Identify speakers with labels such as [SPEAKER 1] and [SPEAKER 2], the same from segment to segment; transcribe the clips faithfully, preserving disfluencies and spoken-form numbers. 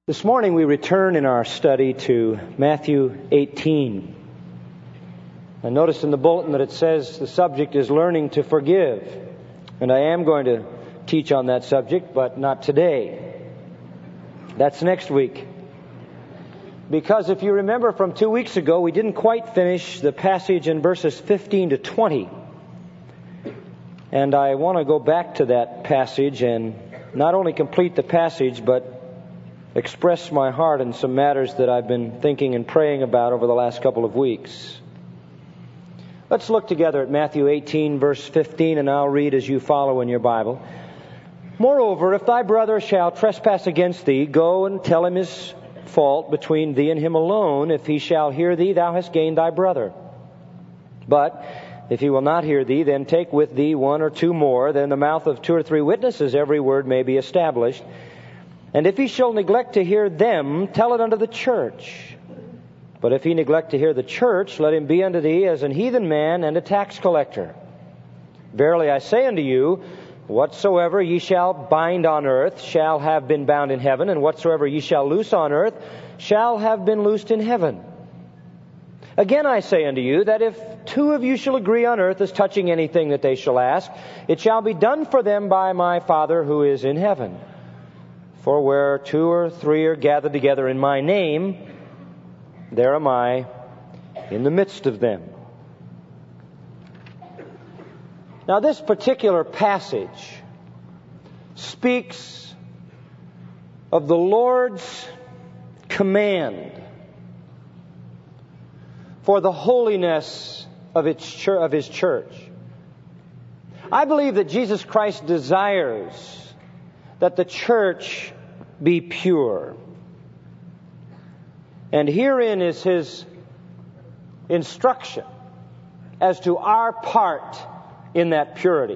[SPEAKER 1] This morning we return in our study to Matthew eighteen. I noticed in the bulletin that it says the subject is learning to forgive. And I am going to teach on that subject, but not today. That's next week. Because if you remember from two weeks ago, we didn't quite finish the passage in verses fifteen to twenty. And I want to go back to that passage and not only complete the passage, but express my heart in some matters that I've been thinking and praying about over the last couple of weeks. Let's look together at Matthew eighteen, verse fifteen, and I'll read as you follow in your Bible. Moreover, if thy brother shall trespass against thee, go and tell him his fault between thee and him alone. If he shall hear thee, thou hast gained thy brother. But if he will not hear thee, then take with thee one or two more, that in the mouth of two or three witnesses every word may be established. And if he shall neglect to hear them, tell it unto the church. But if he neglect to hear the church, let him be unto thee as an heathen man and a tax collector. Verily I say unto you, whatsoever ye shall bind on earth shall have been bound in heaven, and whatsoever ye shall loose on earth shall have been loosed in heaven. Again I say unto you, that if two of you shall agree on earth as touching anything that they shall ask, it shall be done for them by my Father who is in heaven. For where two or three are gathered together in my name, there am I in the midst of them. Now this particular passage speaks of the Lord's command for the holiness of its church, of His church. I believe that Jesus Christ desires that the church be pure. And herein is His instruction as to our part in that purity.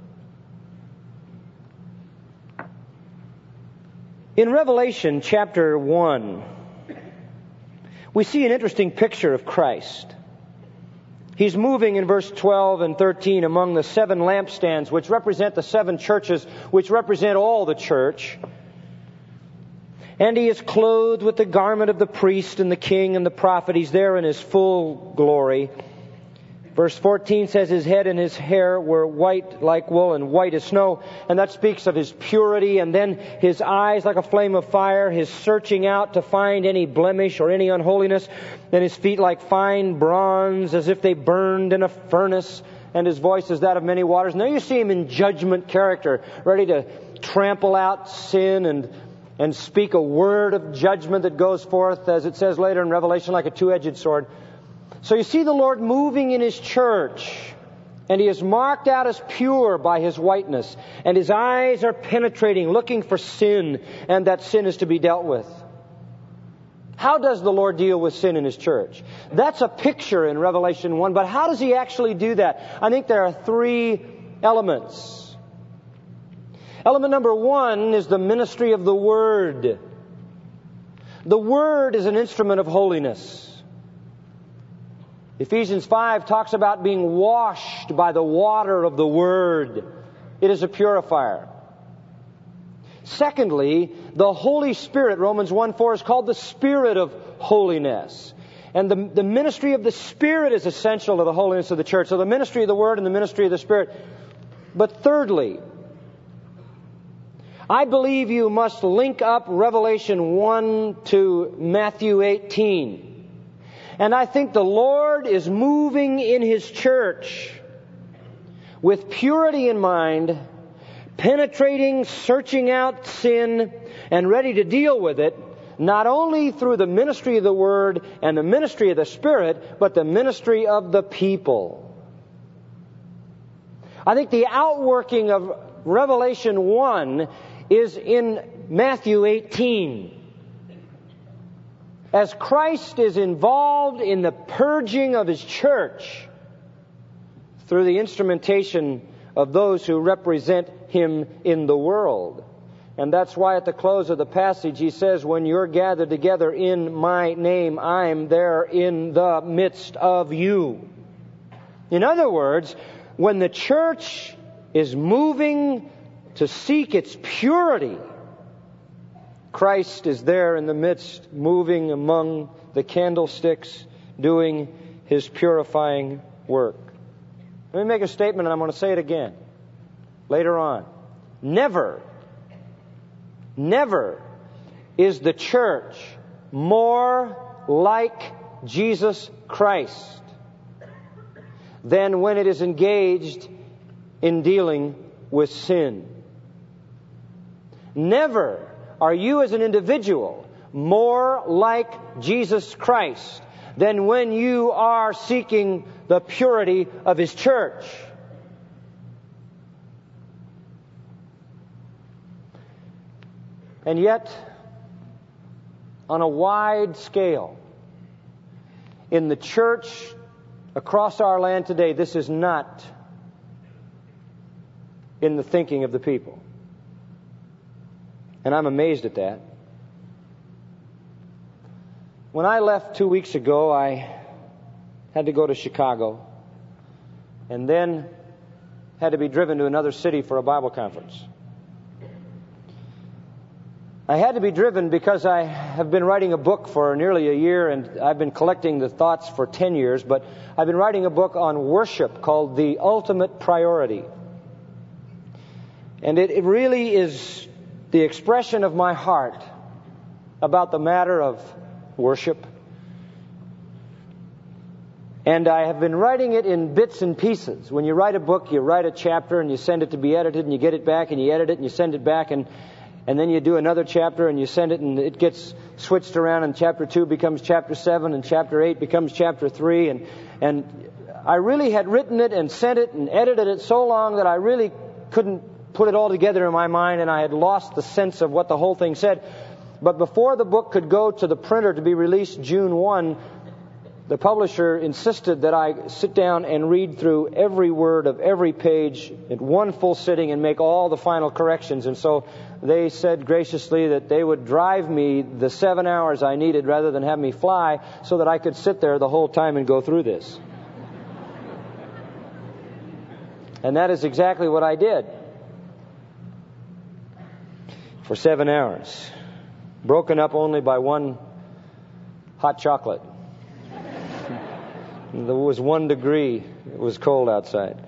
[SPEAKER 1] In Revelation chapter one, we see an interesting picture of Christ. He's moving in verse twelve and thirteen among the seven lampstands, which represent the seven churches, which represent all the church. And He is clothed with the garment of the priest and the king and the prophet. He's there in His full glory. Verse fourteen says His head and His hair were white like wool and white as snow. And that speaks of His purity. And then His eyes like a flame of fire, His searching out to find any blemish or any unholiness. And His feet like fine bronze, as if they burned in a furnace. And His voice is that of many waters. Now you see Him in judgment character, ready to trample out sin and and speak a word of judgment that goes forth, as it says later in Revelation, like a two-edged sword. So you see the Lord moving in His church, and He is marked out as pure by His whiteness, and His eyes are penetrating, looking for sin, and that sin is to be dealt with. How does the Lord deal with sin in His church? That's a picture in Revelation one, but how does He actually do that? I think there are three elements. Element number one is the ministry of the Word. The Word is an instrument of holiness. Ephesians five talks about being washed by the water of the Word. It is a purifier. Secondly, the Holy Spirit, Romans one four, is called the Spirit of holiness. And the, the ministry of the Spirit is essential to the holiness of the church. So the ministry of the Word and the ministry of the Spirit. But thirdly, I believe you must link up Revelation one to Matthew eighteen. And I think the Lord is moving in His church with purity in mind, penetrating, searching out sin, and ready to deal with it, not only through the ministry of the Word and the ministry of the Spirit, but the ministry of the people. I think the outworking of Revelation one is in Matthew eighteen. As Christ is involved in the purging of His church through the instrumentation of those who represent Him in the world. And that's why at the close of the passage He says, when you're gathered together in my name, I'm there in the midst of you. In other words, when the church is moving to seek its purity, Christ is there in the midst, moving among the candlesticks, doing His purifying work. Let me make a statement, and I'm going to say it again later on. Never, never is the church more like Jesus Christ than when it is engaged in dealing with sin. Never are you as an individual more like Jesus Christ than when you are seeking the purity of His church. And yet, on a wide scale, in the church across our land today, this is not in the thinking of the people. And I'm amazed at that. When I left two weeks ago, I had to go to Chicago and then had to be driven to another city for a Bible conference. I had to be driven because I have been writing a book for nearly a year, and I've been collecting the thoughts for ten years, but I've been writing a book on worship called The Ultimate Priority. And it, it really is the expression of my heart about the matter of worship. And I have been writing it in bits and pieces. When you write a book, you write a chapter and you send it to be edited, and you get it back and you edit it and you send it back, and and then you do another chapter and you send it and it gets switched around, and chapter two becomes chapter seven and chapter eight becomes chapter three. And, and I really had written it and sent it and edited it so long that I really couldn't put it all together in my mind, and I had lost the sense of what the whole thing said. But before the book could go to the printer to be released June first, the publisher insisted that I sit down and read through every word of every page in one full sitting and make all the final corrections. And so they said graciously that they would drive me the seven hours I needed rather than have me fly, so that I could sit there the whole time and go through this. And that is exactly what I did. For seven hours. Broken up only by one hot chocolate. There was one degree. It was cold outside.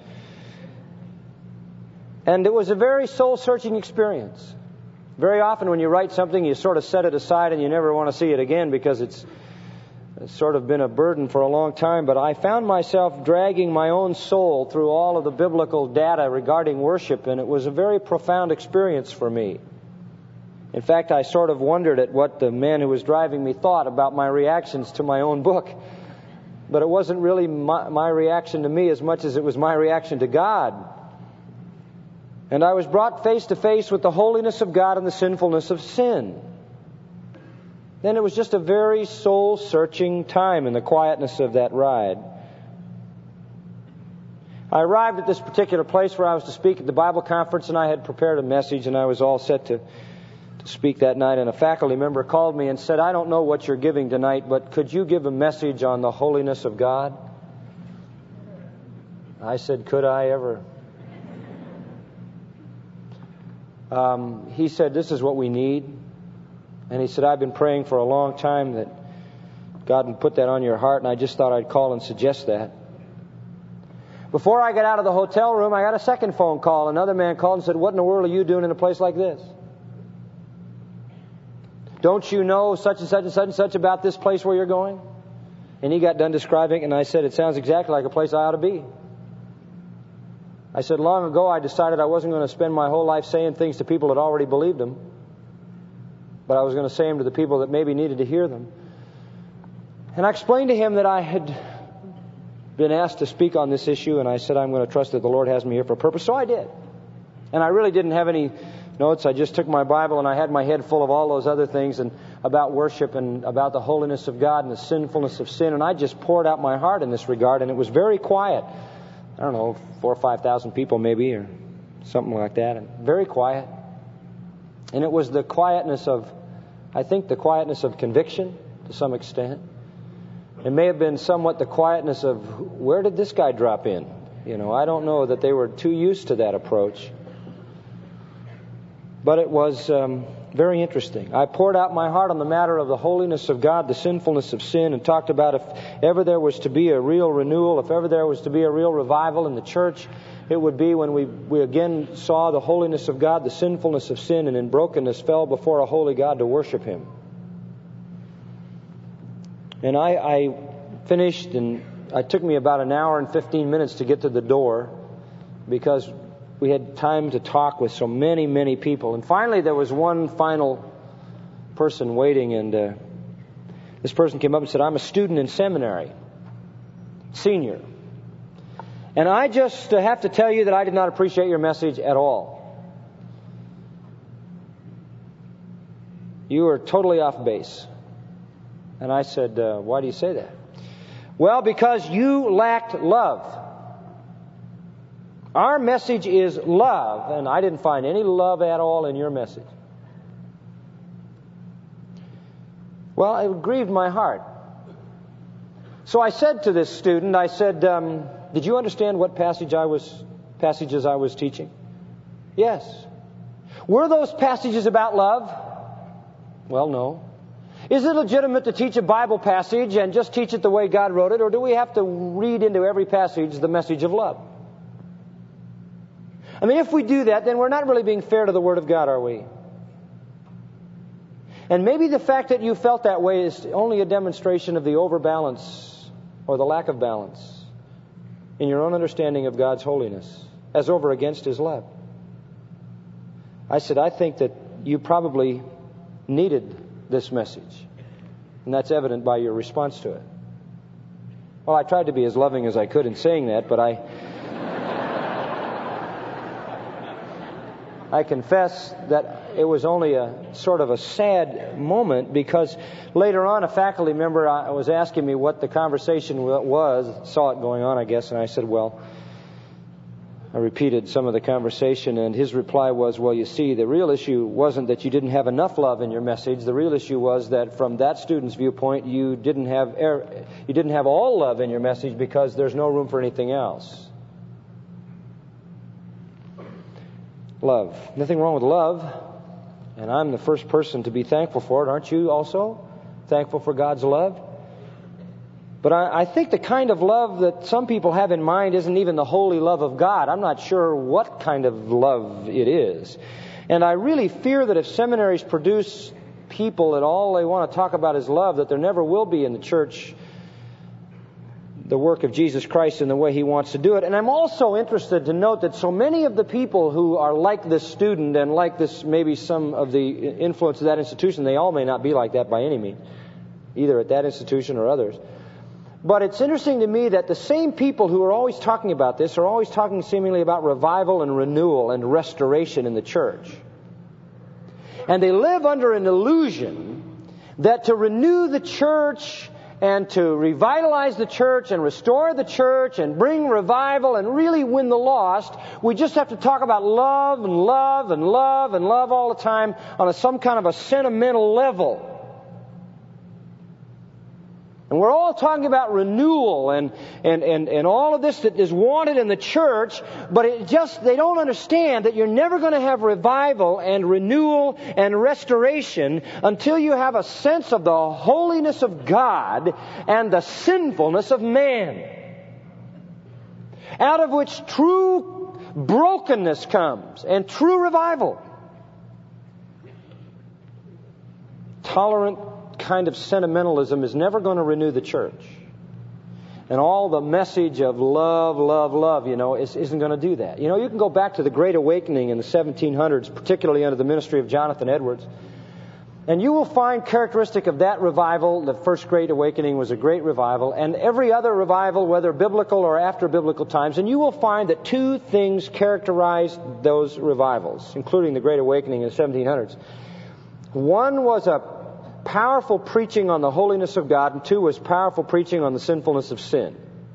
[SPEAKER 1] And it was a very soul-searching experience. Very often when you write something, you sort of set it aside and you never want to see it again because it's, it's sort of been a burden for a long time. But I found myself dragging my own soul through all of the biblical data regarding worship, and it was a very profound experience for me. In fact, I sort of wondered at what the man who was driving me thought about my reactions to my own book. But it wasn't really my, my reaction to me as much as it was my reaction to God. And I was brought face to face with the holiness of God and the sinfulness of sin. Then it was just a very soul-searching time in the quietness of that ride. I arrived at this particular place where I was to speak at the Bible conference, and I had prepared a message, and I was all set to to speak that night, and a faculty member called me and said, "I don't know what you're giving tonight, but could you give a message on the holiness of God?" I said, "Could I ever?" Um, he said, "This is what we need." And he said, "I've been praying for a long time that God would put that on your heart, and I just thought I'd call and suggest that." Before I got out of the hotel room, I got a second phone call. Another man called and said, "What in the world are you doing in a place like this? Don't you know such and such and such and such about this place where you're going?" And he got done describing it, and I said, "It sounds exactly like a place I ought to be." I said, "Long ago I decided I wasn't going to spend my whole life saying things to people that already believed them, but I was going to say them to the people that maybe needed to hear them." And I explained to him that I had been asked to speak on this issue, and I said, "I'm going to trust that the Lord has me here for a purpose." So I did. And I really didn't have any notes. I just took my Bible and I had my head full of all those other things and about worship and about the holiness of God and the sinfulness of sin. And I just poured out my heart in this regard, and it was very quiet. I don't know, four or five thousand people maybe, or something like that. And very quiet. And it was the quietness of, I think the quietness of conviction to some extent. It may have been somewhat the quietness of, where did this guy drop in? You know, I don't know that they were too used to that approach. But it was um, very interesting. I poured out my heart on the matter of the holiness of God, the sinfulness of sin, and talked about if ever there was to be a real renewal, if ever there was to be a real revival in the church, it would be when we, we again saw the holiness of God, the sinfulness of sin, and in brokenness fell before a holy God to worship Him. And I, I finished, and it took me about an hour and fifteen minutes to get to the door because we had time to talk with so many, many people. And finally, there was one final person waiting, and uh, this person came up and said, I'm a student in seminary, senior. And I just uh, have to tell you that I did not appreciate your message at all. You were totally off base. And I said, uh, why do you say that? Well, because you lacked love. Our message is love, and I didn't find any love at all in your message. Well, it grieved my heart. So I said to this student, I said, um, did you understand what passage I was, passages I was teaching? Yes. Were those passages about love? Well, no. Is it legitimate to teach a Bible passage and just teach it the way God wrote it, or do we have to read into every passage the message of love? I mean, if we do that, then we're not really being fair to the Word of God, are we? And maybe the fact that you felt that way is only a demonstration of the overbalance or the lack of balance in your own understanding of God's holiness as over against His love. I said, I think that you probably needed this message. And that's evident by your response to it. Well, I tried to be as loving as I could in saying that, but I... I confess that it was only a sort of a sad moment because later on a faculty member was asking me what the conversation was, saw it going on, I guess, and I said, well, I repeated some of the conversation, and his reply was, well, you see, the real issue wasn't that you didn't have enough love in your message. The real issue was that from that student's viewpoint, you didn't have you didn't have all love in your message because there's no room for anything else. Love. Nothing wrong with love. And I'm the first person to be thankful for it. Aren't you also thankful for God's love? But I, I think the kind of love that some people have in mind isn't even the holy love of God. I'm not sure what kind of love it is. And I really fear that if seminaries produce people that all they want to talk about is love, that there never will be in the church the work of Jesus Christ in the way He wants to do it. And I'm also interested to note that so many of the people who are like this student and like this, maybe some of the influence of that institution, they all may not be like that by any means, either at that institution or others. But it's interesting to me that the same people who are always talking about this are always talking seemingly about revival and renewal and restoration in the church. And they live under an illusion that to renew the church and to revitalize the church and restore the church and bring revival and really win the lost, we just have to talk about love and love and love and love all the time on a, some kind of a sentimental level. And we're all talking about renewal and, and, and, and all of this that is wanted in the church, but it just, they don't understand that you're never going to have revival and renewal and restoration until you have a sense of the holiness of God and the sinfulness of man, out of which true brokenness comes and true revival. Tolerant kind of sentimentalism is never going to renew the church. And all the message of love, love, love, you know, is, isn't going to do that. You know, you can go back to the Great Awakening in the seventeen hundreds, particularly under the ministry of Jonathan Edwards, and you will find characteristic of that revival, the first Great Awakening was a great revival, and every other revival, whether biblical or after biblical times, and you will find that two things characterized those revivals, including the Great Awakening in the seventeen hundreds. One was a powerful preaching on the holiness of God, and two was powerful preaching on the sinfulness of sin.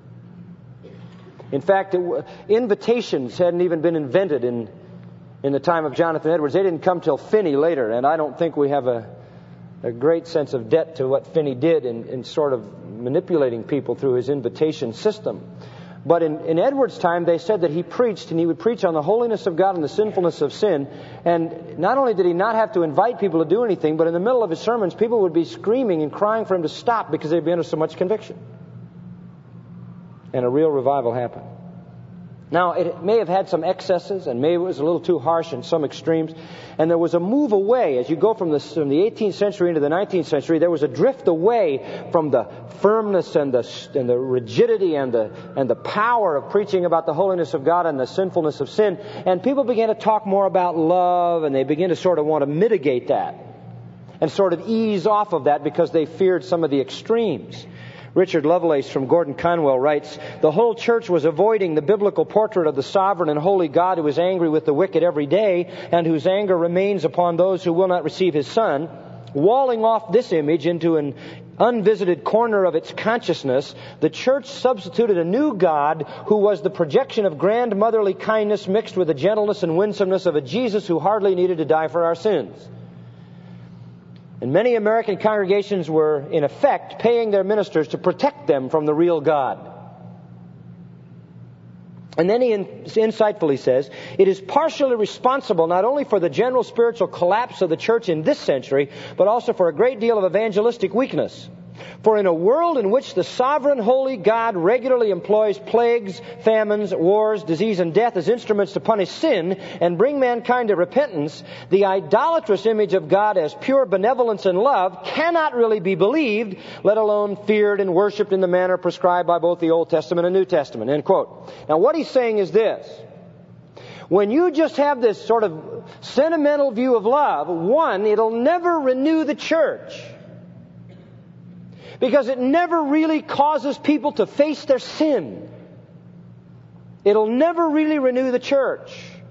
[SPEAKER 1] In fact, it, invitations hadn't even been invented in in the time of Jonathan Edwards. They didn't come till Finney later, and I don't think we have a, a great sense of debt to what Finney did in, in sort of manipulating people through his invitation system. But in, in Edwards' time, they said that he preached, and he would preach on the holiness of God and the sinfulness of sin. And not only did he not have to invite people to do anything, but in the middle of his sermons, people would be screaming and crying for him to stop because they'd be under so much conviction. And a real revival happened. Now, it may have had some excesses, and maybe it was a little too harsh in some extremes. And there was a move away. As you go from the, from the eighteenth century into the nineteenth century, there was a drift away from the firmness and the, and the rigidity and the, and the power of preaching about the holiness of God and the sinfulness of sin. And people began to talk more about love, and they began to sort of want to mitigate that and sort of ease off of that because they feared some of the extremes. Richard Lovelace from Gordon Conwell writes, "The whole church was avoiding the biblical portrait of the sovereign and holy God who is angry with the wicked every day and whose anger remains upon those who will not receive His Son. Walling off this image into an unvisited corner of its consciousness, the church substituted a new God who was the projection of grand motherly kindness mixed with the gentleness and winsomeness of a Jesus who hardly needed to die for our sins." And many American congregations were, in effect, paying their ministers to protect them from the real God. And then he insightfully says, "It is partially responsible not only for the general spiritual collapse of the church in this century, but also for a great deal of evangelistic weakness. For in a world in which the sovereign, holy God regularly employs plagues, famines, wars, disease, and death as instruments to punish sin and bring mankind to repentance, the idolatrous image of God as pure benevolence and love cannot really be believed, let alone feared and worshipped in the manner prescribed by both the Old Testament and New Testament." End quote. Now what he's saying is this. When you just have this sort of sentimental view of love, one, it'll never renew the church. Because it never really causes people to face their sin. It'll never really renew the church.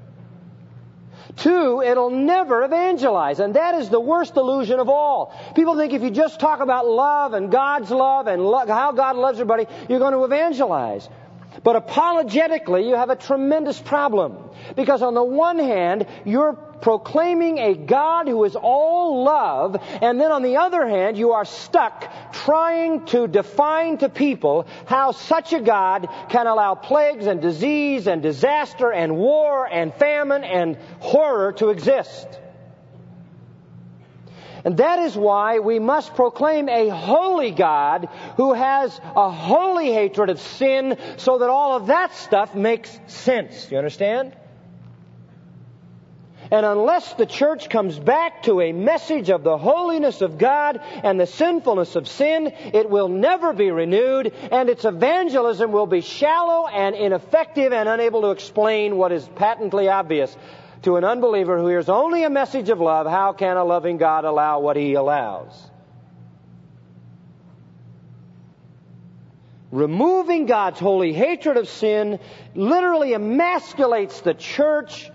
[SPEAKER 1] Two, it'll never evangelize. And that is the worst illusion of all. People think if you just talk about love and God's love and lo- how God loves everybody, you're going to evangelize. But apologetically, you have a tremendous problem. Because on the one hand, you're proclaiming a God who is all love, and then on the other hand, you are stuck trying to define to people how such a God can allow plagues and disease and disaster and war and famine and horror to exist. And that is why we must proclaim a holy God who has a holy hatred of sin so that all of that stuff makes sense. You understand? And unless the church comes back to a message of the holiness of God and the sinfulness of sin, it will never be renewed, and its evangelism will be shallow and ineffective and unable to explain what is patently obvious. To an unbeliever who hears only a message of love, how can a loving God allow what He allows? Removing God's holy hatred of sin literally emasculates the church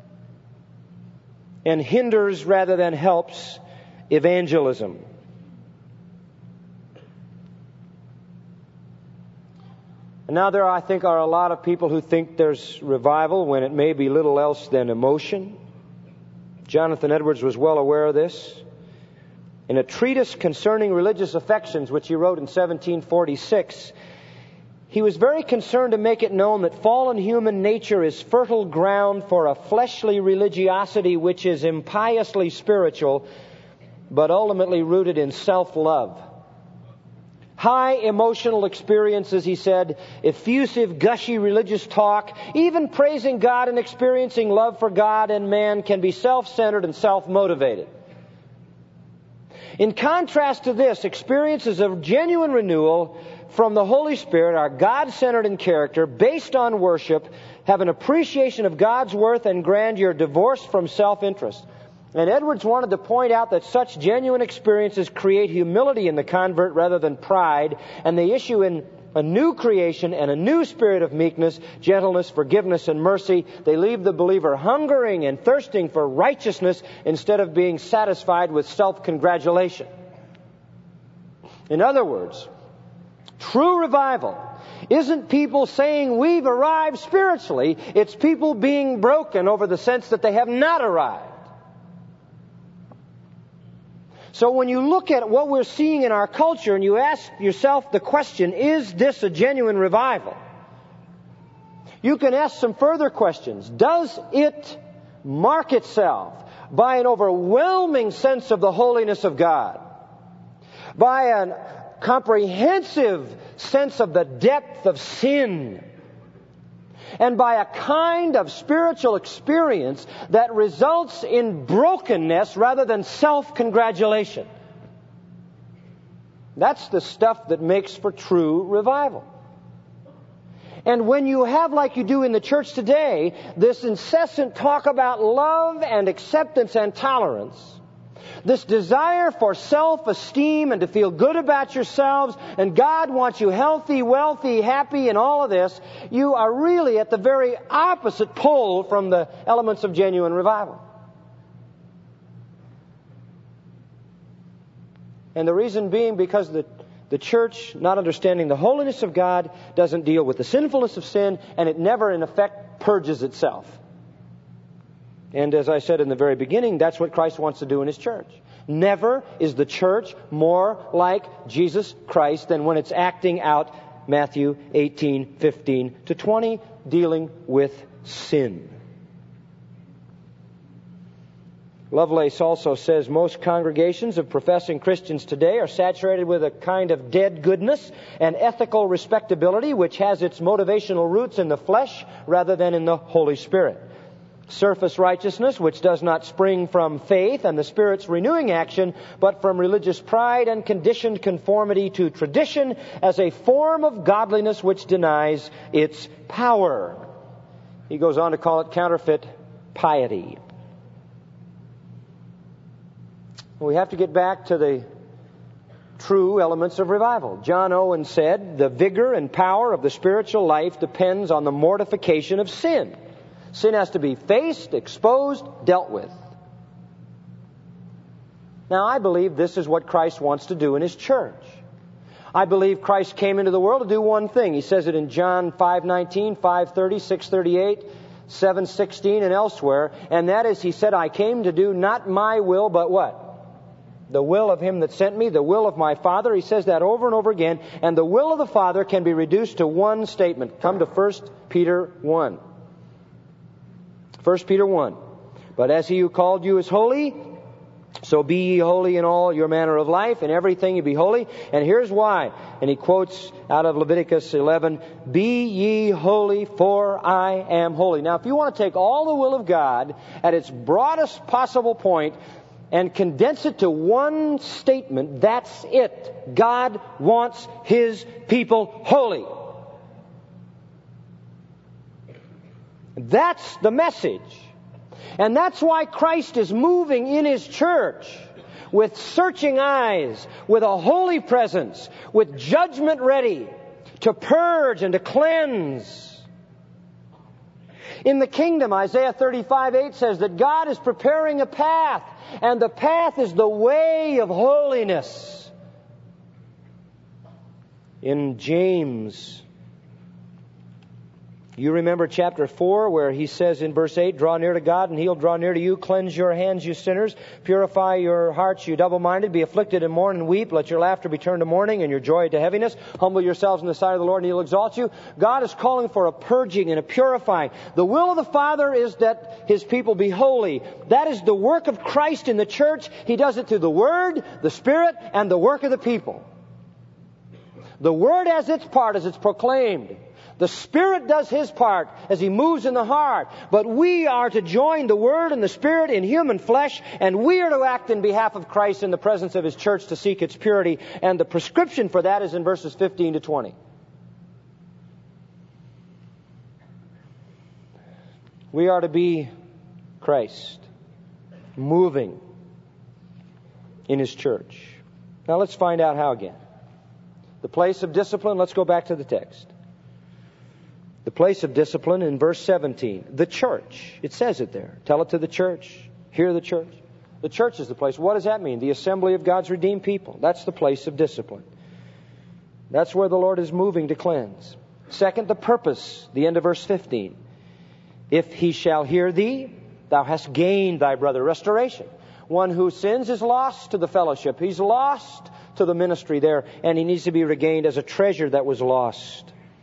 [SPEAKER 1] and hinders rather than helps evangelism. And now there, I think, are a lot of people who think there's revival when it may be little else than emotion. Jonathan Edwards was well aware of this. In a treatise concerning religious affections, which he wrote in seventeen forty-six, he was very concerned to make it known that fallen human nature is fertile ground for a fleshly religiosity which is impiously spiritual, but ultimately rooted in self-love. High emotional experiences, he said, effusive, gushy religious talk, even praising God and experiencing love for God and man can be self-centered and self-motivated. In contrast to this, experiences of genuine renewal from the Holy Spirit are God-centered in character, based on worship, have an appreciation of God's worth and grandeur divorced from self-interest. And Edwards wanted to point out that such genuine experiences create humility in the convert rather than pride, and they issue in a new creation and a new spirit of meekness, gentleness, forgiveness, and mercy. They leave the believer hungering and thirsting for righteousness instead of being satisfied with self-congratulation. In other words, true revival isn't people saying we've arrived spiritually. It's people being broken over the sense that they have not arrived. So when you look at what we're seeing in our culture and you ask yourself the question, is this a genuine revival? You can ask some further questions. Does it mark itself by an overwhelming sense of the holiness of God? By a comprehensive sense of the depth of sin? And by a kind of spiritual experience that results in brokenness rather than self-congratulation? That's the stuff that makes for true revival. And when you have, like you do in the church today, this incessant talk about love and acceptance and tolerance, this desire for self-esteem and to feel good about yourselves, and God wants you healthy, wealthy, happy, and all of this, you are really at the very opposite pole from the elements of genuine revival. And the reason being because the The church, not understanding the holiness of God, doesn't deal with the sinfulness of sin, and it never, in effect, purges itself. And as I said in the very beginning, that's what Christ wants to do in His church. Never is the church more like Jesus Christ than when it's acting out Matthew eighteen, fifteen to twenty, dealing with sin. Lovelace also says most congregations of professing Christians today are saturated with a kind of dead goodness and ethical respectability which has its motivational roots in the flesh rather than in the Holy Spirit. Surface righteousness which does not spring from faith and the Spirit's renewing action, but from religious pride and conditioned conformity to tradition as a form of godliness which denies its power. He goes on to call it counterfeit piety. We have to get back to the true elements of revival. John Owen said, the vigor and power of the spiritual life depends on the mortification of sin. Sin has to be faced, exposed, dealt with. Now, I believe this is what Christ wants to do in His church. I believe Christ came into the world to do one thing. He says it in John five nineteen, five thirty, six thirty-eight, seven sixteen, and elsewhere. And that is, He said, I came to do not my will, but what? The will of Him that sent me, the will of my Father. He says that over and over again. And the will of the Father can be reduced to one statement. Come to First Peter one. First Peter one. But as He who called you is holy, so be ye holy in all your manner of life, in everything you be holy. And here's why. And he quotes out of Leviticus eleven, be ye holy, for I am holy. Now, if you want to take all the will of God at its broadest possible point and condense it to one statement, that's it. God wants His people holy. That's the message. And that's why Christ is moving in His church with searching eyes, with a holy presence, with judgment ready to purge and to cleanse. In the kingdom, Isaiah thirty-five eight says that God is preparing a path, and the path is the way of holiness. In James, you remember chapter four where he says in verse eight, draw near to God and He'll draw near to you. Cleanse your hands, you sinners. Purify your hearts, you double-minded. Be afflicted and mourn and weep. Let your laughter be turned to mourning and your joy to heaviness. Humble yourselves in the sight of the Lord and He'll exalt you. God is calling for a purging and a purifying. The will of the Father is that His people be holy. That is the work of Christ in the church. He does it through the Word, the Spirit, and the work of the people. The Word has its part as it's proclaimed. The Spirit does His part as He moves in the heart. But we are to join the Word and the Spirit in human flesh, and we are to act in behalf of Christ in the presence of His church to seek its purity. And the prescription for that is in verses fifteen to twenty. We are to be Christ, moving in His church. Now let's find out how again. The place of discipline, let's go back to the text. The place of discipline in verse seventeen. The church. It says it there. Tell it to the church. Hear the church. The church is the place. What does that mean? The assembly of God's redeemed people. That's the place of discipline. That's where the Lord is moving to cleanse. Second, the purpose. The end of verse fifteen. If he shall hear thee, thou hast gained thy brother. Restoration. One who sins is lost to the fellowship. He's lost to the ministry there, and he needs to be regained as a treasure that was lost.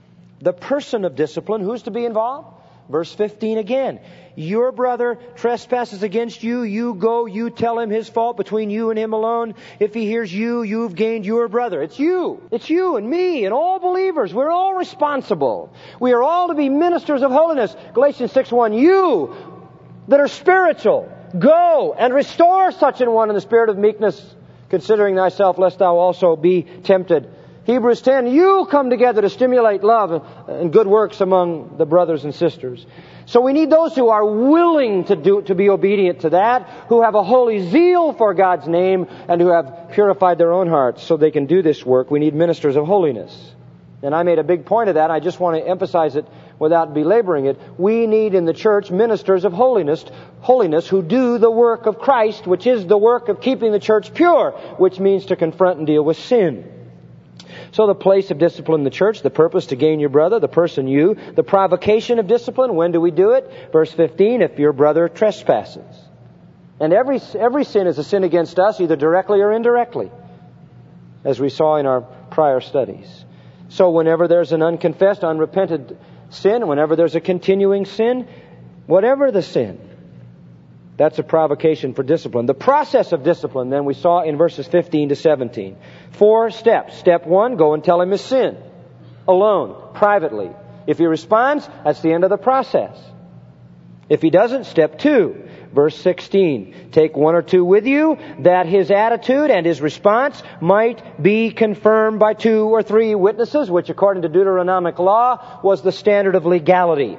[SPEAKER 1] The person of discipline, who's to be involved? Verse fifteen again. Your brother trespasses against you, you go, you tell him his fault between you and him alone. If he hears you, you've gained your brother. It's you. It's you and me and all believers. We're all responsible. We are all to be ministers of holiness. Galatians six one. You that are spiritual, go and restore such an one in the spirit of meekness, considering thyself, lest thou also be tempted. Hebrews ten, you come together to stimulate love and good works among the brothers and sisters. So we need those who are willing to do, to be obedient to that, who have a holy zeal for God's name, and who have purified their own hearts so they can do this work. We need ministers of holiness. And I made a big point of that. I just want to emphasize it without belaboring it. We need in the church ministers of holiness, holiness who do the work of Christ, which is the work of keeping the church pure, which means to confront and deal with sin. So the place of discipline in the church, the purpose to gain your brother, the person you, the provocation of discipline, when do we do it? Verse fifteen, if your brother trespasses. And every every sin is a sin against us, either directly or indirectly, as we saw in our prior studies. So whenever there's an unconfessed, unrepented sin, whenever there's a continuing sin, whatever the sin, that's a provocation for discipline. The process of discipline, then, we saw in verses fifteen to seventeen. Four steps. Step one, go and tell him his sin. Alone, privately. If he responds, that's the end of the process. If he doesn't, step two, verse sixteen. Take one or two with you, that his attitude and his response might be confirmed by two or three witnesses, which according to Deuteronomic law was the standard of legality.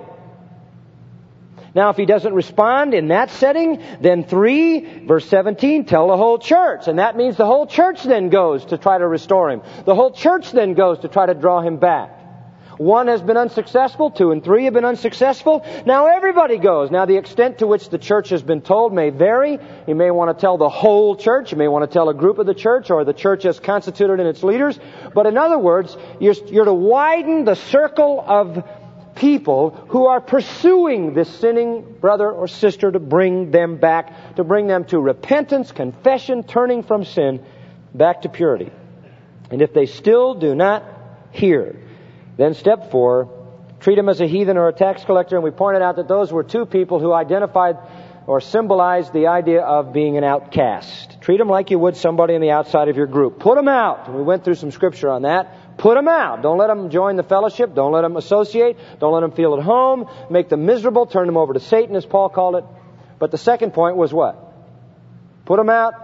[SPEAKER 1] Now, if he doesn't respond in that setting, then three, verse seventeen, tell the whole church. And that means the whole church then goes to try to restore him. The whole church then goes to try to draw him back. One has been unsuccessful, two and three have been unsuccessful. Now everybody goes. Now the extent to which the church has been told may vary. You may want to tell the whole church. You may want to tell a group of the church, or the church as constituted in its leaders. But in other words, you're, you're to widen the circle of people who are pursuing this sinning brother or sister to bring them back, to bring them to repentance, confession, turning from sin, back to purity. And if they still do not hear, then step four, treat him as a heathen or a tax collector. And we pointed out that those were two people who identified or symbolized the idea of being an outcast. Treat him like you would somebody on the outside of your group. Put him out. And we went through some scripture on that. Put them out. Don't let them join the fellowship. Don't let them associate. Don't let them feel at home. Make them miserable. Turn them over to Satan, as Paul called it. But the second point was what? Put them out.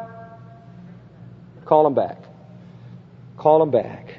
[SPEAKER 1] Call them back. Call them back.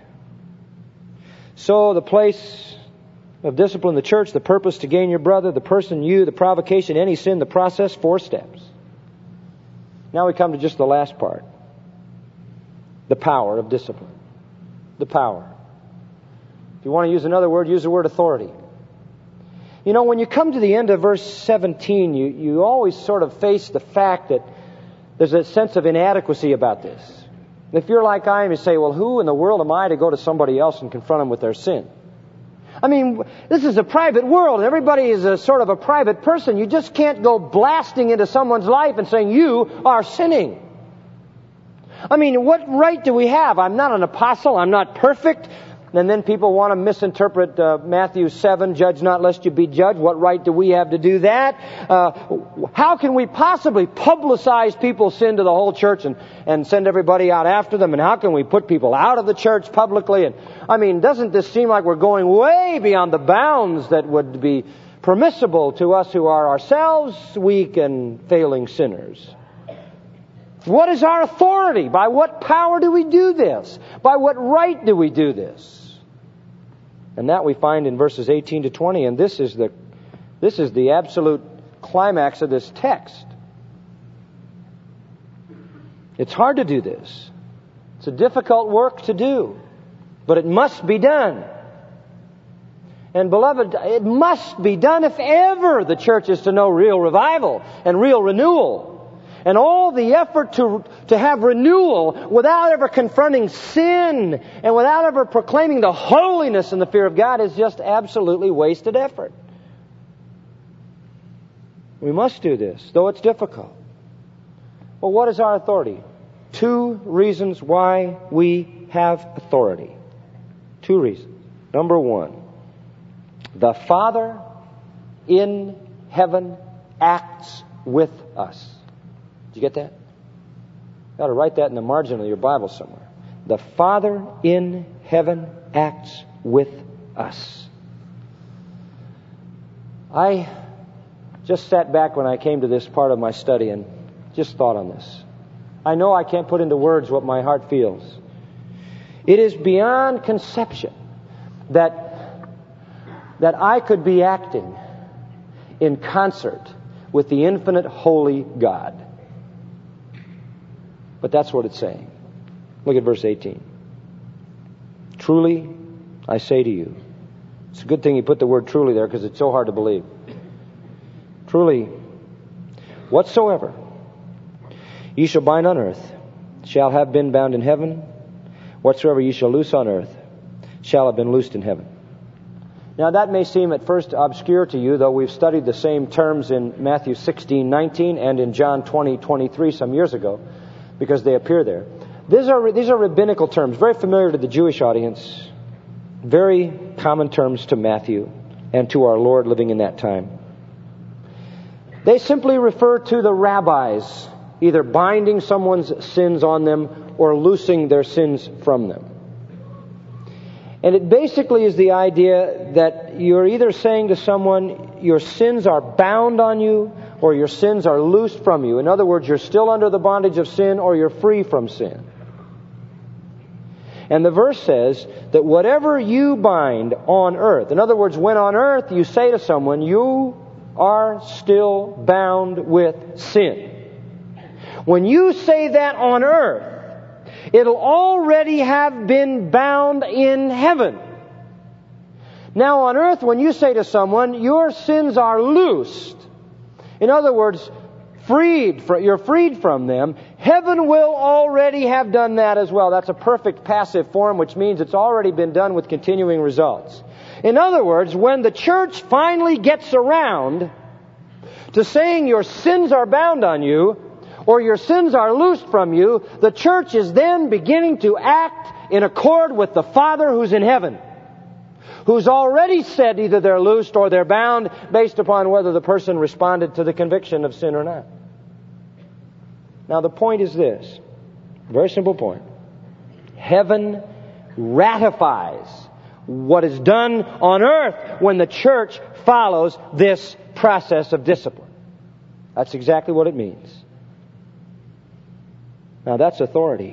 [SPEAKER 1] So the place of discipline, the church, the purpose to gain your brother, the person, you, the provocation, any sin, the process, four steps. Now we come to just the last part. The power of discipline. The power. If you want to use another word, use the word authority. You know, when you come to the end of verse seventeen, you, you always sort of face the fact that there's a sense of inadequacy about this. If you're like I am, you say, well, who in the world am I to go to somebody else and confront them with their sin? I mean, this is a private world, and everybody is a sort of a private person. You just can't go blasting into someone's life and saying, you are sinning. I mean, what right do we have? I'm not an apostle. I'm not perfect. And then people want to misinterpret uh, Matthew seven, judge not lest you be judged. What right do we have to do that? Uh, how can we possibly publicize people's sin to the whole church and, and send everybody out after them? And how can we put people out of the church publicly? And I mean, doesn't this seem like we're going way beyond the bounds that would be permissible to us who are ourselves weak and failing sinners? What is our authority? By what power do we do this? By what right do we do this? And that we find in verses eighteen to twenty, and this is the this is the absolute climax of this text. It's hard to do this. It's a difficult work to do, but it must be done. And beloved, it must be done if ever the church is to know real revival and real renewal. And all the effort to, to have renewal without ever confronting sin and without ever proclaiming the holiness and the fear of God is just absolutely wasted effort. We must do this, though it's difficult. Well, what is our authority? Two reasons why we have authority. Two reasons. Number one, The Father in heaven acts with us. Did you get that? You ought to write that in the margin of your Bible somewhere. The Father in heaven acts with us. I just sat back when I came to this part of my study and just thought on this. I know I can't put into words what my heart feels. It is beyond conception that, that I could be acting in concert with the infinite holy God. But that's what it's saying. Look at verse eighteen. Truly, I say to you. It's a good thing he put the word truly there because it's so hard to believe. Truly, whatsoever ye shall bind on earth shall have been bound in heaven. Whatsoever ye shall loose on earth shall have been loosed in heaven. Now that may seem at first obscure to you, though we've studied the same terms in Matthew sixteen nineteen and in John twenty twenty-three some years ago, because they appear there. These are, these are rabbinical terms, very familiar to the Jewish audience, very common terms to Matthew and to our Lord living in that time. They simply refer to the rabbis either binding someone's sins on them or loosing their sins from them. And it basically is the idea that you're either saying to someone, your sins are bound on you, or your sins are loosed from you. In other words, you're still under the bondage of sin, or you're free from sin. And the verse says that whatever you bind on earth, in other words, when on earth you say to someone, you are still bound with sin. When you say that on earth, it'll already have been bound in heaven. Now on earth, when you say to someone, your sins are loosed, in other words, freed, you're freed from them, heaven will already have done that as well. That's a perfect passive form, which means it's already been done with continuing results. In other words, when the church finally gets around to saying your sins are bound on you, or your sins are loosed from you, the church is then beginning to act in accord with the Father who's in heaven, who's already said either they're loosed or they're bound based upon whether the person responded to the conviction of sin or not. Now the point is this, very simple point. Heaven ratifies what is done on earth when the church follows this process of discipline. That's exactly what it means. Now that's authority.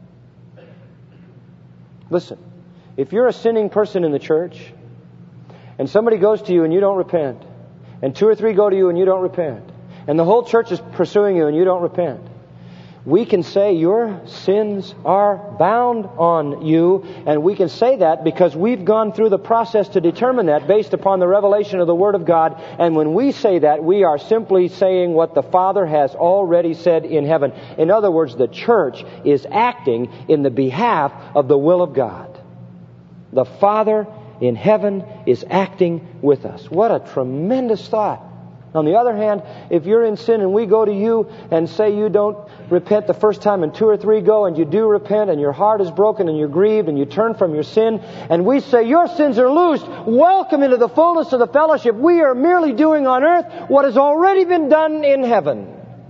[SPEAKER 1] Listen, if you're a sinning person in the church, and somebody goes to you and you don't repent, and two or three go to you and you don't repent, and the whole church is pursuing you and you don't repent, we can say your sins are bound on you, and we can say that because we've gone through the process to determine that based upon the revelation of the Word of God. And when we say that, we are simply saying what the Father has already said in heaven. In other words, the church is acting in the behalf of the will of God. The Father in heaven is acting with us. What a tremendous thought. On the other hand, if you're in sin and we go to you and say you don't repent the first time and two or three go and you do repent and your heart is broken and you're grieved and you turn from your sin and we say your sins are loosed, welcome into the fullness of the fellowship. We are merely doing on earth what has already been done in heaven.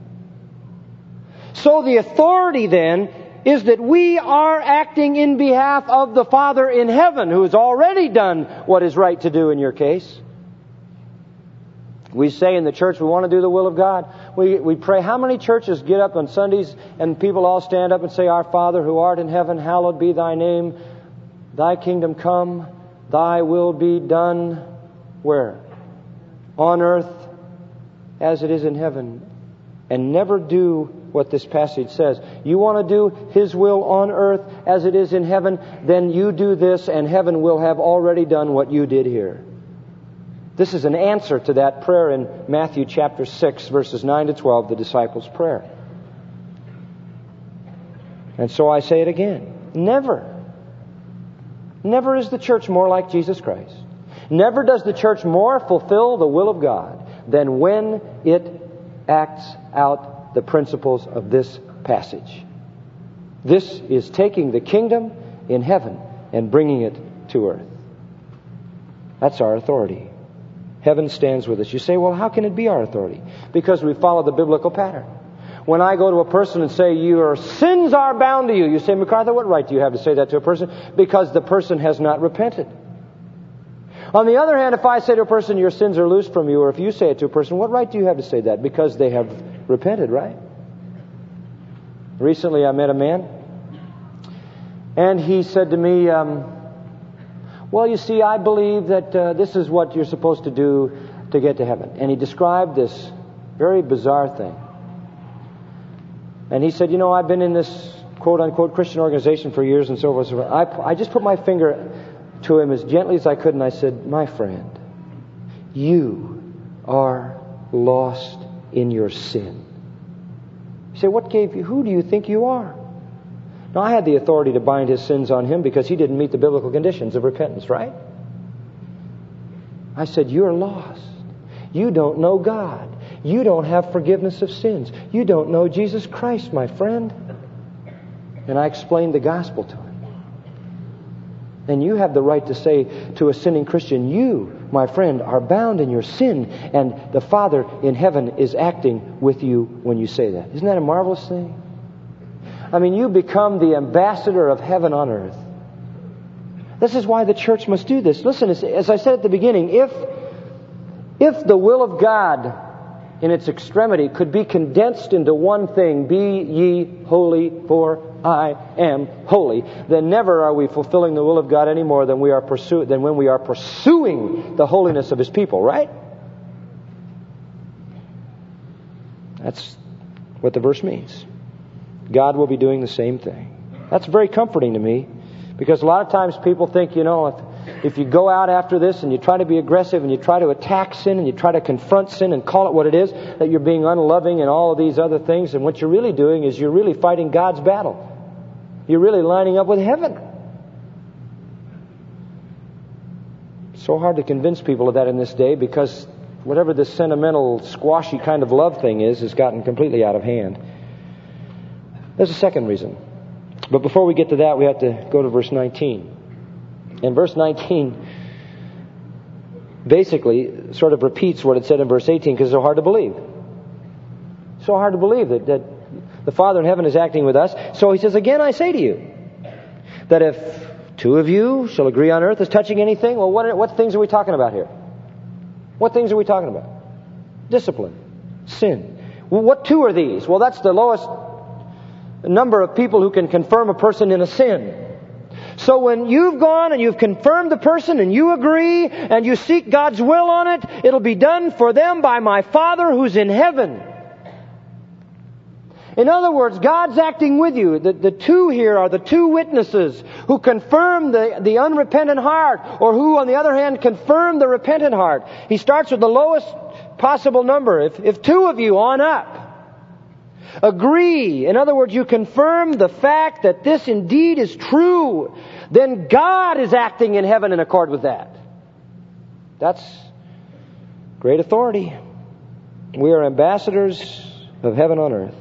[SPEAKER 1] So the authority then is that we are acting in behalf of the Father in heaven who has already done what is right to do in your case. We say in the church we want to do the will of God. We we pray. How many churches get up on Sundays and people all stand up and say, Our Father who art in heaven, hallowed be thy name. Thy kingdom come. Thy will be done. Where? On earth as it is in heaven. And never do what this passage says. You want to do His will on earth as it is in heaven? Then you do this and heaven will have already done what you did here. This is an answer to that prayer in Matthew chapter six, verses nine to twelve, the disciples' prayer. And so I say it again. Never, never is the church more like Jesus Christ. Never does the church more fulfill the will of God than when it acts out the principles of this passage. This is taking the kingdom in heaven and bringing it to earth. That's our authority. Heaven stands with us. You say, well, how can it be our authority? Because we follow the biblical pattern. When I go to a person and say, your sins are bound to you, you say, MacArthur, what right do you have to say that to a person? Because the person has not repented. On the other hand, if I say to a person, your sins are loosed from you, or if you say it to a person, what right do you have to say that? Because they have repented, right? Recently I met a man, and he said to me, um, well, you see, I believe that uh, this is what you're supposed to do to get to heaven. And he described this very bizarre thing. And he said, you know, I've been in this quote-unquote Christian organization for years and so forth. So I, I just put my finger to him as gently as I could, and I said, my friend, you are lost in your sin. You say, what gave you, who do you think you are? Now, I had the authority to bind his sins on him because he didn't meet the biblical conditions of repentance, right? I said, you're lost. You don't know God. You don't have forgiveness of sins. You don't know Jesus Christ, my friend. And I explained the gospel to him. And you have the right to say to a sinning Christian, you, my friend, are bound in your sin, and the Father in heaven is acting with you when you say that. Isn't that a marvelous thing? I mean, you become the ambassador of heaven on earth. This is why the church must do this. Listen, as I said at the beginning, if, if the will of God in its extremity could be condensed into one thing, be ye holy, for I am holy, then never are we fulfilling the will of God any more than we are pursue, than when we are pursuing the holiness of His people, right? That's what the verse means. God will be doing the same thing. That's very comforting to me, because a lot of times people think, you know, if If you go out after this and you try to be aggressive and you try to attack sin and you try to confront sin and call it what it is, that you're being unloving and all of these other things, and what you're really doing is you're really fighting God's battle. You're really lining up with heaven. It's so hard to convince people of that in this day, because whatever this sentimental, squashy kind of love thing is, has gotten completely out of hand. There's a second reason. But before we get to that, we have to go to verse nineteen. And verse nineteen basically sort of repeats what it said in verse eighteen, because it's so hard to believe. So hard to believe that, that the Father in heaven is acting with us. So he says, again, I say to you, that if two of you shall agree on earth as touching anything, well, what, what things are we talking about here? What things are we talking about? Discipline. Sin. Well, what two are these? Well, that's the lowest number of people who can confirm a person in a sin. So when you've gone and you've confirmed the person and you agree and you seek God's will on it, it'll be done for them by my Father who's in heaven. In other words, God's acting with you. The, the two here are the two witnesses who confirm the, the unrepentant heart, or who, on the other hand, confirm the repentant heart. He starts with the lowest possible number. If, if two of you on up agree, in other words, you confirm the fact that this indeed is true, then God is acting in heaven in accord with that. That's great authority. We are ambassadors of heaven on earth.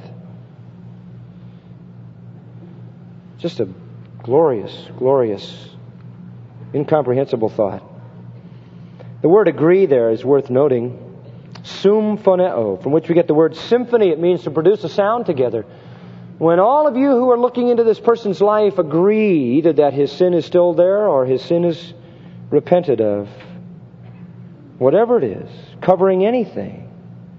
[SPEAKER 1] Just a glorious, glorious, incomprehensible thought. The word agree there is worth noting. Symphoneo, from which we get the word symphony. It means to produce a sound together. When all of you who are looking into this person's life agree either that his sin is still there or his sin is repented of, whatever it is, covering anything,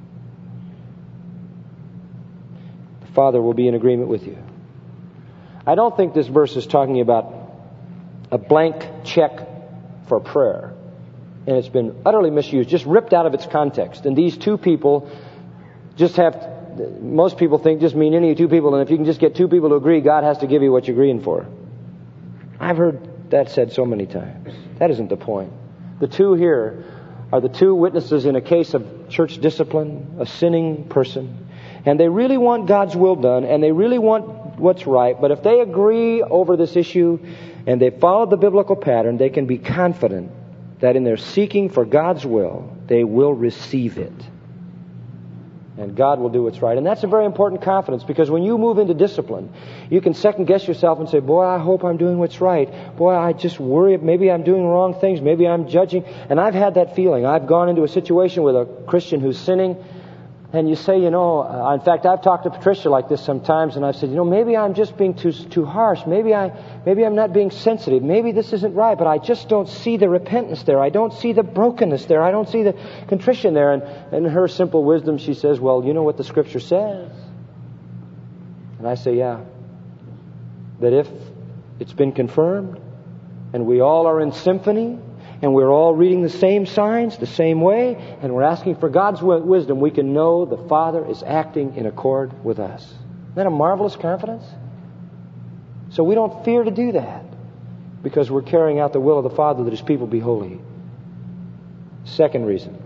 [SPEAKER 1] the Father will be in agreement with you. I don't think this verse is talking about a blank check for prayer. And it's been utterly misused, just ripped out of its context. And these two people just have, to, most people think just mean any two people, and if you can just get two people to agree, God has to give you what you're agreeing for. I've heard that said so many times. That isn't the point. The two here are the two witnesses in a case of church discipline, a sinning person. And they really want God's will done, and they really want what's right. But if they agree over this issue and they follow the biblical pattern, they can be confident that in their seeking for God's will, they will receive it. And God will do what's right. And that's a very important confidence, because when you move into discipline, you can second guess yourself and say, boy, I hope I'm doing what's right. Boy, I just worry, maybe I'm doing wrong things. Maybe I'm judging. And I've had that feeling. I've gone into a situation with a Christian who's sinning, and you say, you know, uh, in fact, I've talked to Patricia like this sometimes, and I've said, you know, maybe I'm just being too too harsh. Maybe I, maybe I'm not being sensitive. Maybe this isn't right, but I just don't see the repentance there. I don't see the brokenness there. I don't see the contrition there. And in her simple wisdom, she says, well, you know what the Scripture says? And I say, yeah, that if it's been confirmed, and we all are in symphony, and we're all reading the same signs the same way, and we're asking for God's wisdom, we can know the Father is acting in accord with us. Isn't that a marvelous confidence? So we don't fear to do that, because we're carrying out the will of the Father that His people be holy. Second reason.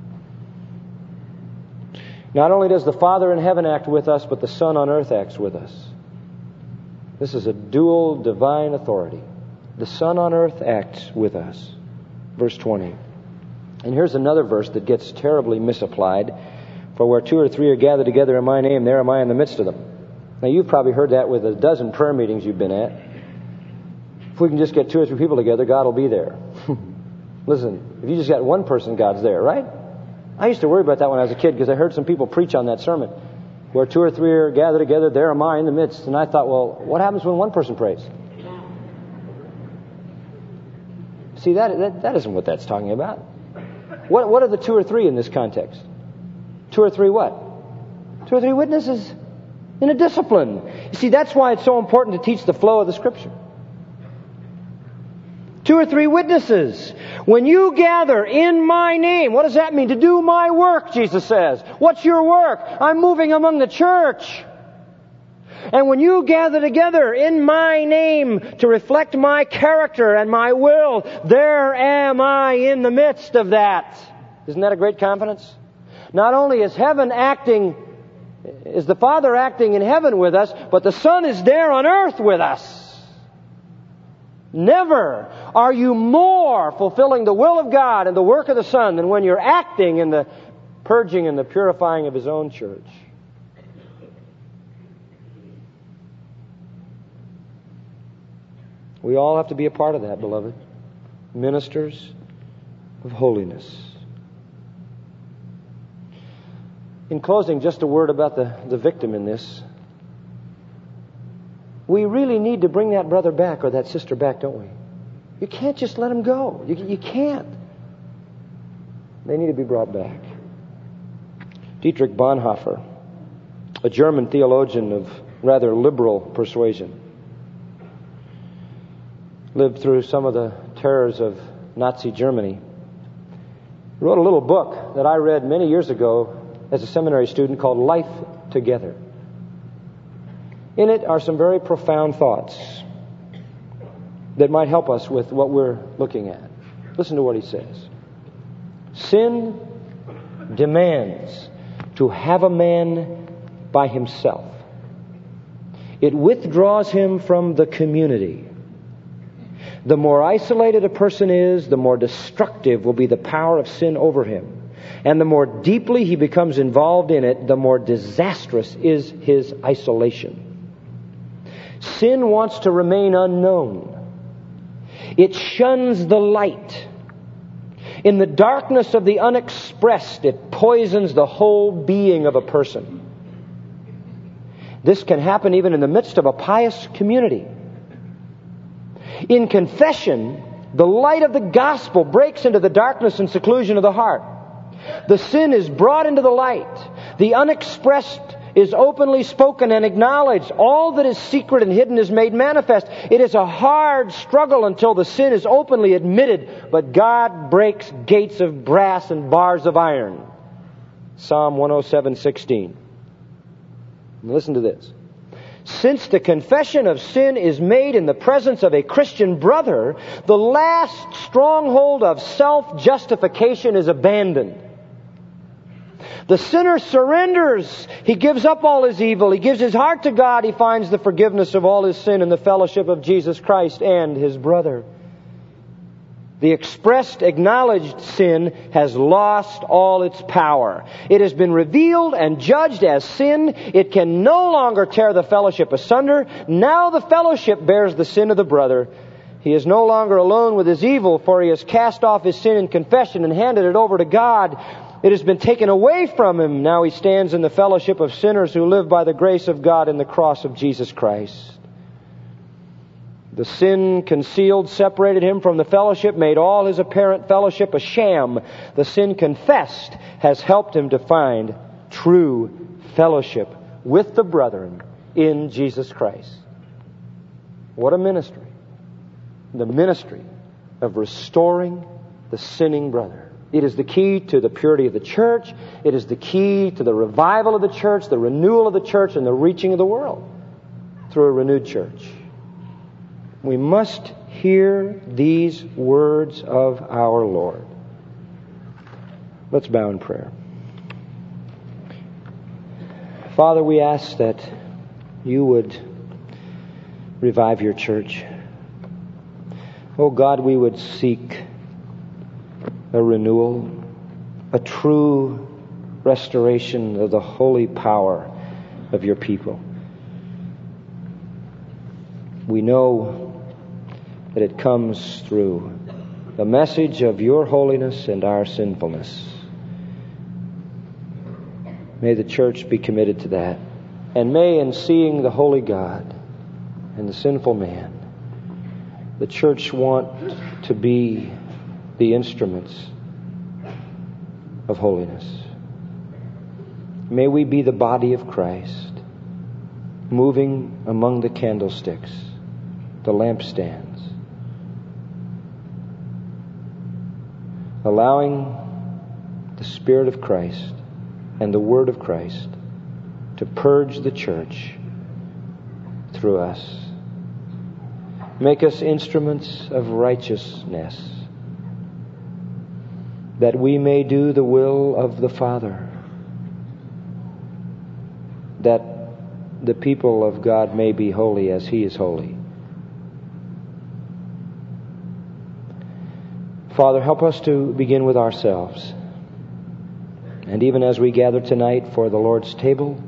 [SPEAKER 1] Not only does the Father in heaven act with us, but the Son on earth acts with us. This is a dual divine authority. The Son on earth acts with us. Verse twenty. And here's another verse that gets terribly misapplied. For where two or three are gathered together in my name, there am I in the midst of them. Now, you've probably heard that with a dozen prayer meetings you've been at. If we can just get two or three people together, God will be there. Listen, if you just got one person, God's there, right? I used to worry about that when I was a kid, because I heard some people preach on that sermon. Where two or three are gathered together, there am I in the midst. And I thought, well, what happens when one person prays? See, that, that that isn't what that's talking about. What what are the two or three in this context? Two or three what? Two or three witnesses in a discipline. You see, that's why it's so important to teach the flow of the Scripture. Two or three witnesses. When you gather in my name, what does that mean? To do my work, Jesus says. What's your work? I'm moving among the church. And when you gather together in my name to reflect my character and my will, there am I in the midst of that. Isn't that a great confidence? Not only is heaven acting, is the Father acting in heaven with us, but the Son is there on earth with us. Never are you more fulfilling the will of God and the work of the Son than when you're acting in the purging and the purifying of His own church. We all have to be a part of that, beloved. Ministers of holiness. In closing, just a word about the, the victim in this. We really need to bring that brother back or that sister back, don't we? You can't just let them go. You, you can't. They need to be brought back. Dietrich Bonhoeffer, a German theologian of rather liberal persuasion, lived through some of the terrors of Nazi Germany. He wrote a little book that I read many years ago as a seminary student called Life Together. In it are some very profound thoughts that might help us with what we're looking at. Listen to what he says. Sin demands to have a man by himself. It withdraws him from the community. The more isolated a person is, the more destructive will be the power of sin over him. And the more deeply he becomes involved in it, the more disastrous is his isolation. Sin wants to remain unknown. It shuns the light. In the darkness of the unexpressed, it poisons the whole being of a person. This can happen even in the midst of a pious community. In confession, the light of the gospel breaks into the darkness and seclusion of the heart. The sin is brought into the light. The unexpressed is openly spoken and acknowledged. All that is secret and hidden is made manifest. It is a hard struggle until the sin is openly admitted, but God breaks gates of brass and bars of iron. Psalm one oh seven sixteen. Listen to this. Since the confession of sin is made in the presence of a Christian brother, the last stronghold of self-justification is abandoned. The sinner surrenders. He gives up all his evil. He gives his heart to God. He finds the forgiveness of all his sin in the fellowship of Jesus Christ and his brother. The expressed, acknowledged sin has lost all its power. It has been revealed and judged as sin. It can no longer tear the fellowship asunder. Now the fellowship bears the sin of the brother. He is no longer alone with his evil, for he has cast off his sin in confession and handed it over to God. It has been taken away from him. Now he stands in the fellowship of sinners who live by the grace of God in the cross of Jesus Christ. The sin concealed separated him from the fellowship, made all his apparent fellowship a sham. The sin confessed has helped him to find true fellowship with the brethren in Jesus Christ. What a ministry. The ministry of restoring the sinning brother. It is the key to the purity of the church. It is the key to the revival of the church, the renewal of the church, and the reaching of the world through a renewed church. We must hear these words of our Lord. Let's bow in prayer. Father, we ask that you would revive your church. Oh God, we would seek a renewal, a true restoration of the holy power of your people. We know that it comes through the message of your holiness and our sinfulness. May the church be committed to that. And may, in seeing the holy God and the sinful man, the church want to be the instruments of holiness. May we be the body of Christ, moving among the candlesticks, the lampstands, allowing the Spirit of Christ and the Word of Christ to purge the church through us. Make us instruments of righteousness, that we may do the will of the Father, that the people of God may be holy as He is holy. Father, help us to begin with ourselves. And even as we gather tonight for the Lord's table,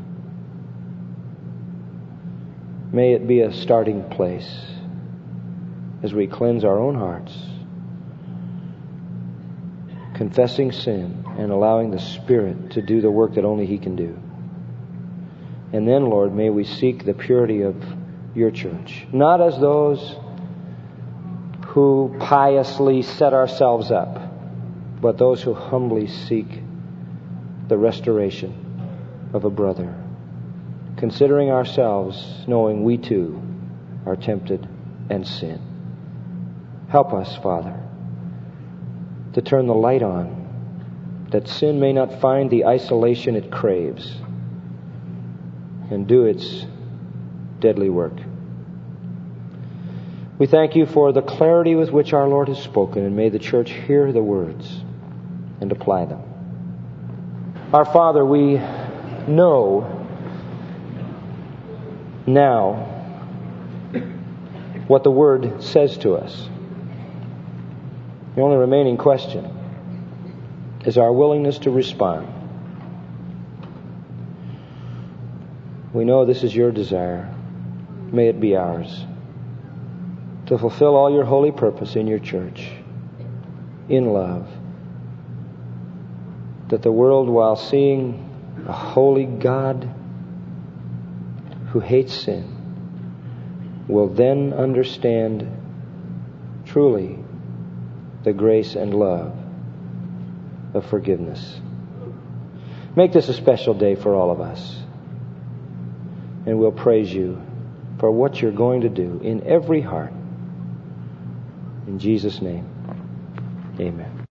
[SPEAKER 1] may it be a starting place as we cleanse our own hearts, confessing sin and allowing the Spirit to do the work that only He can do. And then, Lord, may we seek the purity of your church, not as those who piously set ourselves up, but those who humbly seek the restoration of a brother, considering ourselves, knowing we too are tempted and sin. Help us, Father, to turn the light on, that sin may not find the isolation it craves and do its deadly work. We thank you for the clarity with which our Lord has spoken, and may the church hear the words and apply them. Our Father, we know now what the Word says to us. The only remaining question is our willingness to respond. We know this is your desire. May it be ours to fulfill all your holy purpose in your church, in love, that the world, while seeing a holy God who hates sin, will then understand truly the grace and love of forgiveness. Make this a special day for all of us, and we'll praise you for what you're going to do in every heart. In Jesus' name, amen.